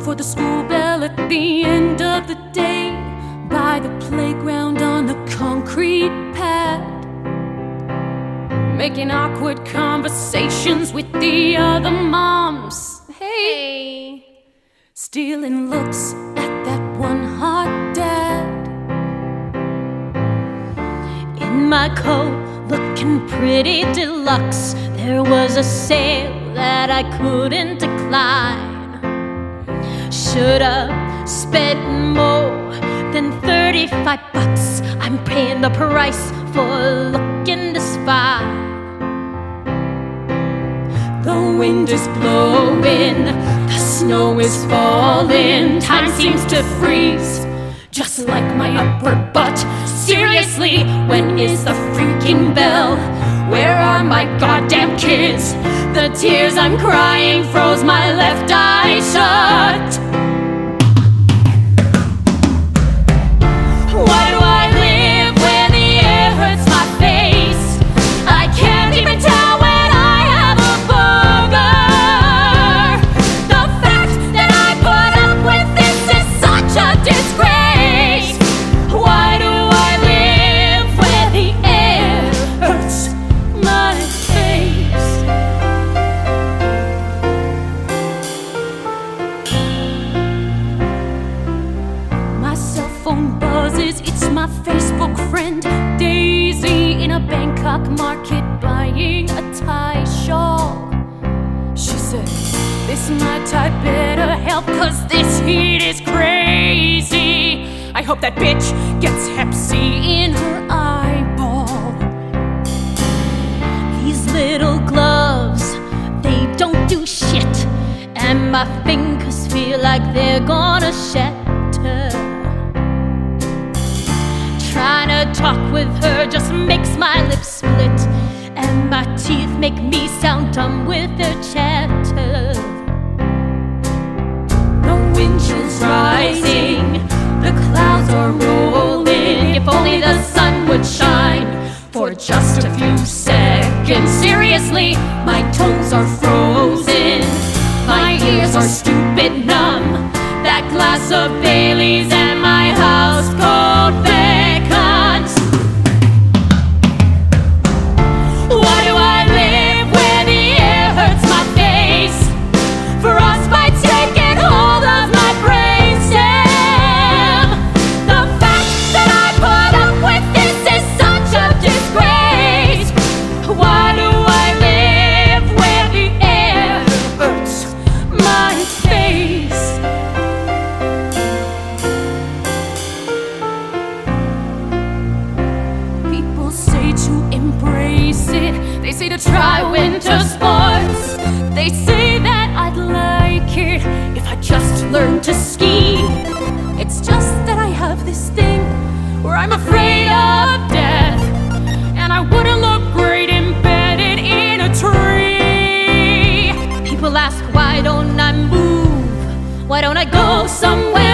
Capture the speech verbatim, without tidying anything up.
for the school bell at the end of the day, by the playground on the concrete pad, making awkward conversations with the other moms. Hey, stealing looks at that one hot dad. In my coat, looking pretty deluxe, there was a sale that I couldn't decline. Should've spent more than thirty-five bucks. I'm paying the price for looking this fine. The wind is blowing, the snow is falling, time seems to freeze, just like my upper butt. Seriously, when is the freaking bell? Where are my goddamn kids? The tears I'm crying froze my left eye shut. Why do I live where the air hurts my face? I can't even tell when I have a booger. The fact that I put up with this is such a disgrace. Why do I live where the air hurts my face? My cell phone buzzes, it's my Facebook friend Daisy in a Bangkok market buying a Thai shawl. She said, this my type, better help, cause this heat is crazy. I hope that bitch gets hep C in her eyeball. These little gloves, they don't do shit, and my fingers feel like they're gonna shatter. Trying to talk with her just makes my lips split, and my teeth make me sound dumb with their chatter. The wind chill's rising, the clouds are rolling. If only the sun would shine for just a few seconds. Seriously, my toes are frozen, my ears are stupid numb. That glass of Bailey's and my house cold beckons. Why do I live where the air hurts my face? Frostbite taking hold of my brainstem. The fact that I put up with this is such a disgrace. Why do I live where the air hurts my face? People say to embrace it, they say to try winter sports. They say that I'd like it if I just learned to ski. It's just that I have this thing where I'm afraid of death, and I wouldn't look great embedded in a tree. People ask, why don't I move? Why don't I go somewhere